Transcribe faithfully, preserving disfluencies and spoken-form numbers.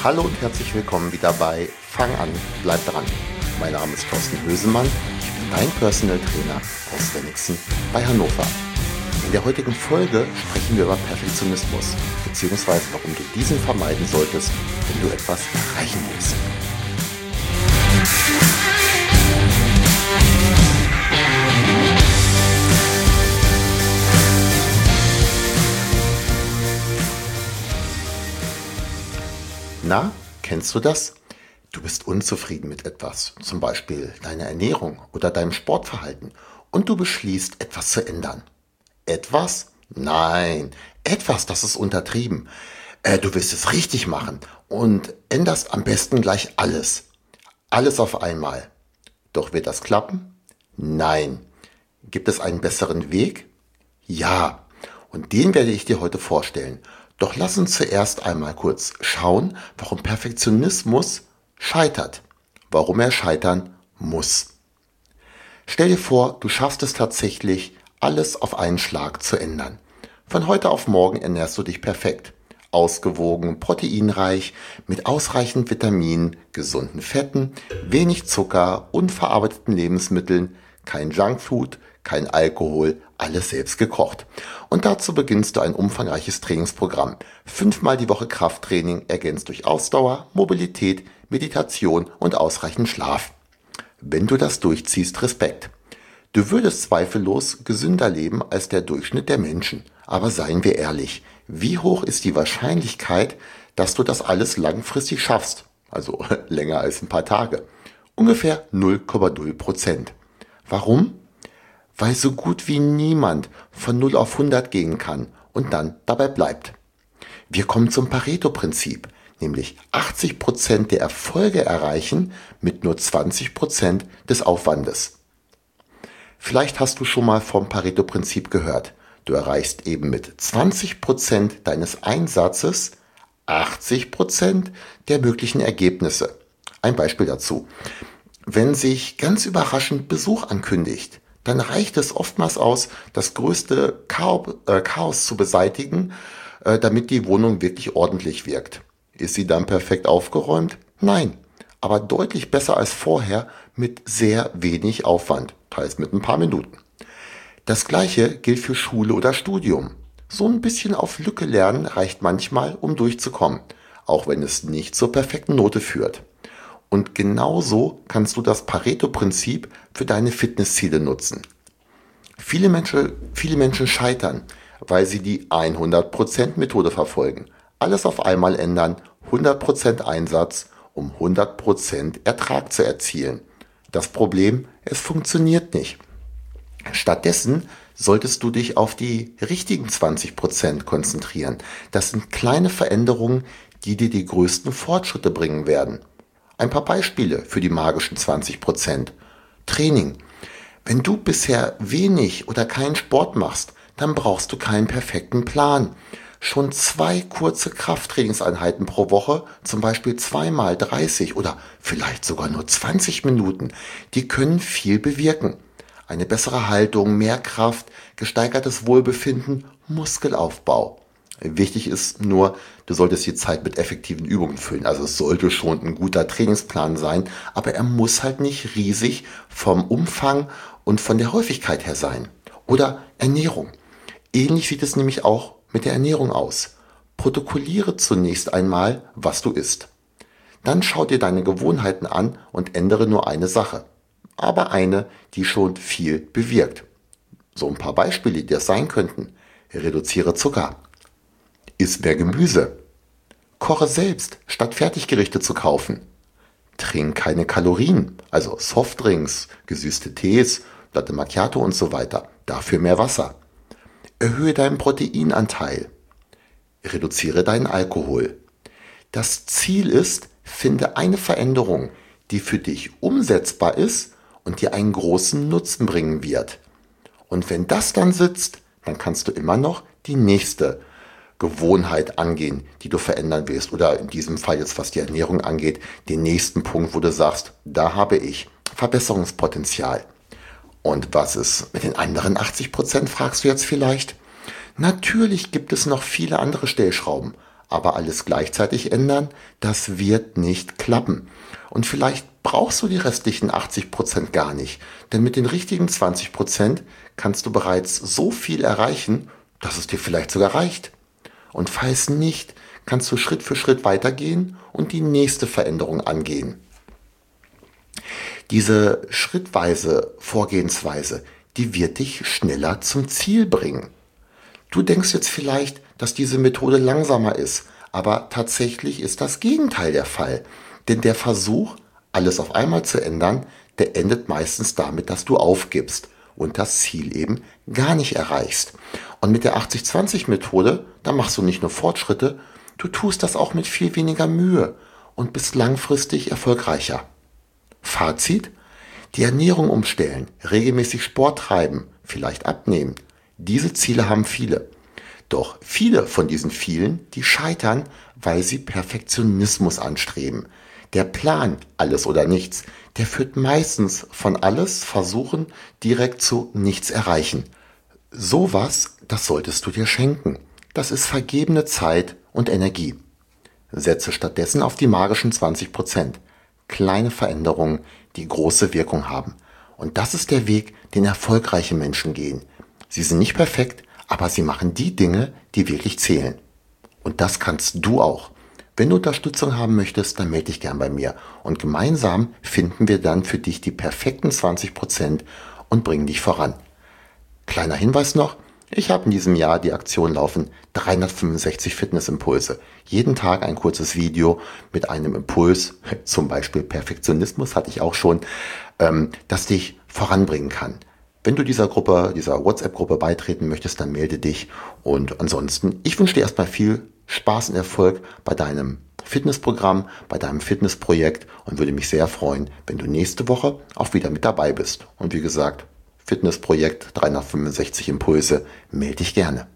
Hallo und herzlich willkommen wieder bei Fang an, bleib dran. Mein Name ist Thorsten Hösemann, ich bin dein Personal Trainer aus Wenigsen bei Hannover. In der heutigen Folge sprechen wir über Perfektionismus, beziehungsweise warum du diesen vermeiden solltest, wenn du etwas erreichen willst. Na, kennst du das? Du bist unzufrieden mit etwas, zum Beispiel deiner Ernährung oder deinem Sportverhalten, und du beschließt, etwas zu ändern. Etwas? Nein, etwas, das ist untertrieben. Äh, du willst es richtig machen und änderst am besten gleich alles. Alles auf einmal. Doch wird das klappen? Nein. Gibt es einen besseren Weg? Ja. Und den werde ich dir heute vorstellen. Doch lass uns zuerst einmal kurz schauen, warum Perfektionismus scheitert. Warum er scheitern muss. Stell dir vor, du schaffst es tatsächlich, alles auf einen Schlag zu ändern. Von heute auf morgen ernährst du dich perfekt. Ausgewogen, proteinreich, mit ausreichend Vitaminen, gesunden Fetten, wenig Zucker, unverarbeiteten Lebensmitteln, kein Junkfood, kein Alkohol, alles selbst gekocht. Und dazu beginnst du ein umfangreiches Trainingsprogramm. Fünfmal die Woche Krafttraining, ergänzt durch Ausdauer, Mobilität, Meditation und ausreichend Schlaf. Wenn du das durchziehst, Respekt. Du würdest zweifellos gesünder leben als der Durchschnitt der Menschen. Aber seien wir ehrlich, wie hoch ist die Wahrscheinlichkeit, dass du das alles langfristig schaffst? Also länger als ein paar Tage. Ungefähr null Komma null Prozent. Warum? Weil so gut wie niemand von null auf hundert gehen kann und dann dabei bleibt. Wir kommen zum Pareto-Prinzip, nämlich achtzig Prozent der Erfolge erreichen mit nur zwanzig Prozent des Aufwandes. Vielleicht hast du schon mal vom Pareto-Prinzip gehört. Du erreichst eben mit zwanzig Prozent deines Einsatzes achtzig Prozent der möglichen Ergebnisse. Ein Beispiel dazu. Wenn sich ganz überraschend Besuch ankündigt, dann reicht es oftmals aus, das größte Chaos zu beseitigen, damit die Wohnung wirklich ordentlich wirkt. Ist sie dann perfekt aufgeräumt? Nein, aber deutlich besser als vorher mit sehr wenig Aufwand, teils mit ein paar Minuten. Das gleiche gilt für Schule oder Studium. So ein bisschen auf Lücke lernen reicht manchmal, um durchzukommen, auch wenn es nicht zur perfekten Note führt. Und genauso kannst du das Pareto-Prinzip für deine Fitnessziele nutzen. Viele Menschen, viele Menschen scheitern, weil sie die hundert Prozent Methode verfolgen. Alles auf einmal ändern, hundert Prozent Einsatz, um hundert Prozent Ertrag zu erzielen. Das Problem, es funktioniert nicht. Stattdessen solltest du dich auf die richtigen zwanzig Prozent konzentrieren. Das sind kleine Veränderungen, die dir die größten Fortschritte bringen werden. Ein paar Beispiele für die magischen zwanzig Prozent. Training. Wenn du bisher wenig oder keinen Sport machst, dann brauchst du keinen perfekten Plan. Schon zwei kurze Krafttrainingseinheiten pro Woche, zum Beispiel zweimal dreißig oder vielleicht sogar nur zwanzig Minuten, die können viel bewirken. Eine bessere Haltung, mehr Kraft, gesteigertes Wohlbefinden, Muskelaufbau. Wichtig ist nur, du solltest die Zeit mit effektiven Übungen füllen. Also es sollte schon ein guter Trainingsplan sein, aber er muss halt nicht riesig vom Umfang und von der Häufigkeit her sein. Oder Ernährung. Ähnlich sieht es nämlich auch mit der Ernährung aus. Protokolliere zunächst einmal, was du isst. Dann schau dir deine Gewohnheiten an und ändere nur eine Sache. Aber eine, die schon viel bewirkt. So ein paar Beispiele, die das sein könnten. Reduziere Zucker. Iss mehr Gemüse. Koche selbst, statt Fertiggerichte zu kaufen. Trink keine Kalorien, also Softdrinks, gesüßte Tees, Latte Macchiato und so weiter. Dafür mehr Wasser. Erhöhe deinen Proteinanteil. Reduziere deinen Alkohol. Das Ziel ist, finde eine Veränderung, die für dich umsetzbar ist und dir einen großen Nutzen bringen wird. Und wenn das dann sitzt, dann kannst du immer noch die nächste Gewohnheit angehen, die du verändern willst. Oder in diesem Fall jetzt, was die Ernährung angeht, den nächsten Punkt, wo du sagst, da habe ich Verbesserungspotenzial. Und was ist mit den anderen achtzig Prozent, fragst du jetzt vielleicht? Natürlich gibt es noch viele andere Stellschrauben, aber alles gleichzeitig ändern, das wird nicht klappen. Und vielleicht brauchst du die restlichen achtzig Prozent gar nicht, denn mit den richtigen zwanzig Prozent kannst du bereits so viel erreichen, dass es dir vielleicht sogar reicht. Und falls nicht, kannst du Schritt für Schritt weitergehen und die nächste Veränderung angehen. Diese schrittweise Vorgehensweise, die wird dich schneller zum Ziel bringen. Du denkst jetzt vielleicht, dass diese Methode langsamer ist, aber tatsächlich ist das Gegenteil der Fall. Denn der Versuch, alles auf einmal zu ändern, der endet meistens damit, dass du aufgibst und das Ziel eben gar nicht erreichst. Und mit der achtzig zwanzig Methode, da machst du nicht nur Fortschritte, du tust das auch mit viel weniger Mühe und bist langfristig erfolgreicher. Fazit: Die Ernährung umstellen, regelmäßig Sport treiben, vielleicht abnehmen. Diese Ziele haben viele. Doch viele von diesen vielen, die scheitern, weil sie Perfektionismus anstreben. Der Plan, alles oder nichts, der führt meistens von alles versuchen direkt zu nichts erreichen. Sowas, das solltest du dir schenken. Das ist vergebene Zeit und Energie. Setze stattdessen auf die magischen zwanzig Prozent. Kleine Veränderungen, die große Wirkung haben. Und das ist der Weg, den erfolgreiche Menschen gehen. Sie sind nicht perfekt, aber sie machen die Dinge, die wirklich zählen. Und das kannst du auch. Wenn du Unterstützung haben möchtest, dann melde dich gern bei mir. Und gemeinsam finden wir dann für dich die perfekten zwanzig Prozent und bringen dich voran. Kleiner Hinweis noch: Ich habe in diesem Jahr die Aktion laufen, dreihundertfünfundsechzig Fitnessimpulse. Jeden Tag ein kurzes Video mit einem Impuls, zum Beispiel Perfektionismus hatte ich auch schon, ähm, das dich voranbringen kann. Wenn du dieser Gruppe, dieser WhatsApp-Gruppe beitreten möchtest, dann melde dich. Und ansonsten, ich wünsche dir erstmal viel Spaß und Erfolg bei deinem Fitnessprogramm, bei deinem Fitnessprojekt und würde mich sehr freuen, wenn du nächste Woche auch wieder mit dabei bist. Und wie gesagt, Fitnessprojekt dreihundertfünfundsechzig Impulse, melde dich gerne.